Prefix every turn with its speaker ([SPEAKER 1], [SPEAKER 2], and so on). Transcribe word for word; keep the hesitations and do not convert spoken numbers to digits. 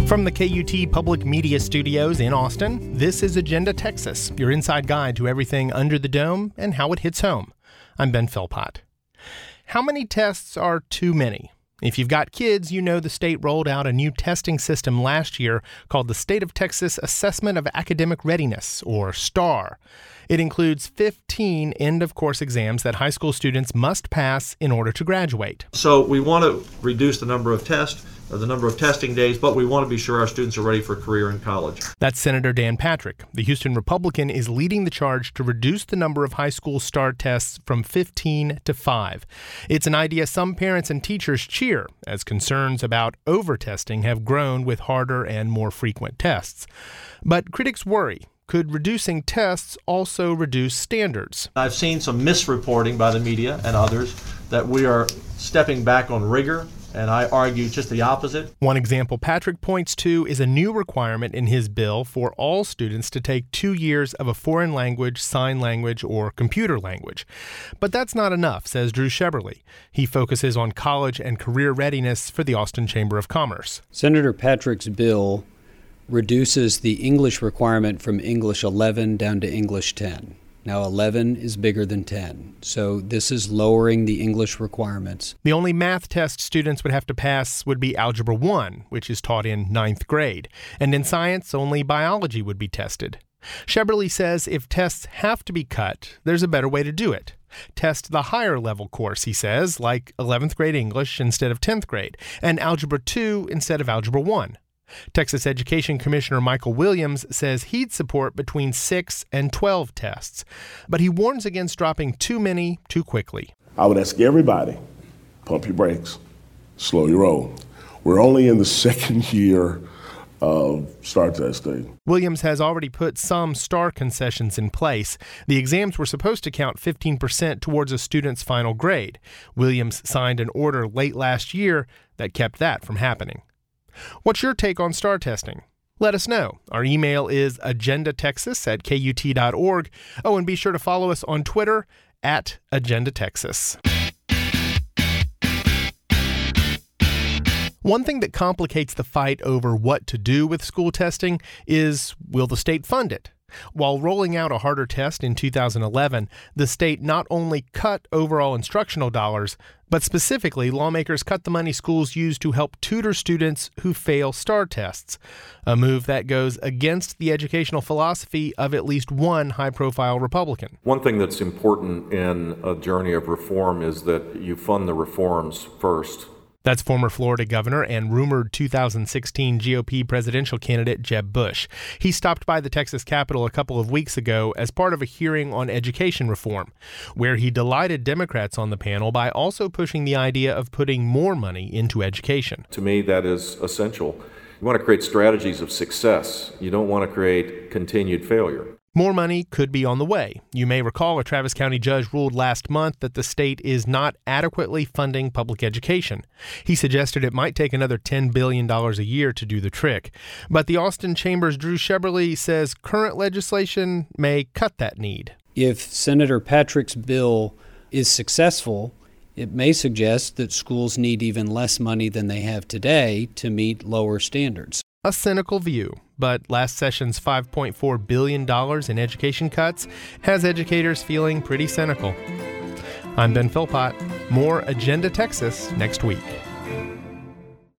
[SPEAKER 1] From the K U T Public Media Studios in Austin, this is Agenda Texas, your inside guide to everything under the dome and how it hits home. I'm Ben Philpott. How many tests are too many? If you've got kids, you know the state rolled out a new testing system last year called the State of Texas Assessment of Academic Readiness, or STAR. It includes fifteen end-of-course exams that high school students must pass in order to graduate.
[SPEAKER 2] So we want to reduce the number of tests, or the number of testing days, but we want to be sure our students are ready for a career in college.
[SPEAKER 1] That's Senator Dan Patrick. The Houston Republican is leading the charge to reduce the number of high school STAR tests from fifteen to five. It's an idea some parents and teachers cheer, as concerns about over-testing have grown with harder and more frequent tests. But critics worry. Could reducing tests also reduce standards?
[SPEAKER 2] I've seen some misreporting by the media and others that we are stepping back on rigor, and I argue just the opposite.
[SPEAKER 1] One example Patrick points to is a new requirement in his bill for all students to take two years of a foreign language, sign language, or computer language. But that's not enough, says Drew Sheberly. He focuses on college and career readiness for the Austin Chamber of Commerce.
[SPEAKER 3] Senator Patrick's bill reduces the English requirement from English eleven down to English ten. Now eleven is bigger than ten, so this is lowering the English requirements.
[SPEAKER 1] The only math test students would have to pass would be Algebra one, which is taught in ninth grade. And in science, only biology would be tested. Sheberly says if tests have to be cut, there's a better way to do it. Test the higher level course, he says, like eleventh grade English instead of tenth grade, and Algebra two instead of Algebra one. Texas Education Commissioner Michael Williams says he'd support between six and twelve tests, but he warns against dropping too many too quickly.
[SPEAKER 4] I would ask everybody, pump your brakes, slow your roll. We're only in the second year of STAR testing.
[SPEAKER 1] Williams has already put some STAR concessions in place. The exams were supposed to count fifteen percent towards a student's final grade. Williams signed an order late last year that kept that from happening. What's your take on STAR testing? Let us know. Our email is agendatexas at K U T dot org. Oh, and be sure to follow us on Twitter at AgendaTexas. One thing that complicates the fight over what to do with school testing is, will the state fund it? While rolling out a harder test in two thousand eleven, the state not only cut overall instructional dollars, but specifically, lawmakers cut the money schools use to help tutor students who fail STAR tests, a move that goes against the educational philosophy of at least one high-profile Republican.
[SPEAKER 5] One thing that's important in a journey of reform is that you fund the reforms first.
[SPEAKER 1] That's former Florida governor and rumored two thousand sixteen G O P presidential candidate Jeb Bush. He stopped by the Texas Capitol a couple of weeks ago as part of a hearing on education reform, where he delighted Democrats on the panel by also pushing the idea of putting more money into education.
[SPEAKER 5] To me, that is essential. You want to create strategies of success. You don't want to create continued failure.
[SPEAKER 1] More money could be on the way. You may recall a Travis County judge ruled last month that the state is not adequately funding public education. He suggested it might take another ten billion dollars a year to do the trick. But the Austin Chamber's Drew Sheberly says current legislation may cut that need.
[SPEAKER 3] If Senator Patrick's bill is successful, it may suggest that schools need even less money than they have today to meet lower standards.
[SPEAKER 1] A cynical view, but last session's five point four billion dollars in education cuts has educators feeling pretty cynical. I'm Ben Philpott. More Agenda Texas next week.